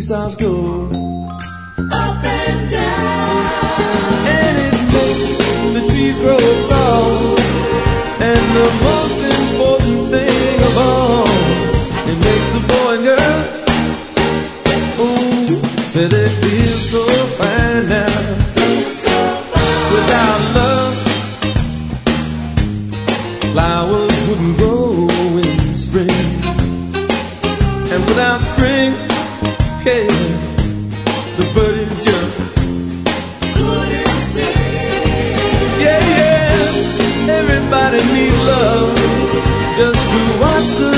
seesaws go up and down, and it makes the trees grow tall. And the most important thing of all, it makes the boy and girl, ooh, say they feel so fine now. Without love, flowers wouldn't grow in spring, and without spring, hey, the birds just couldn't sing. yeah, yeah. Everybody needs love just to watch the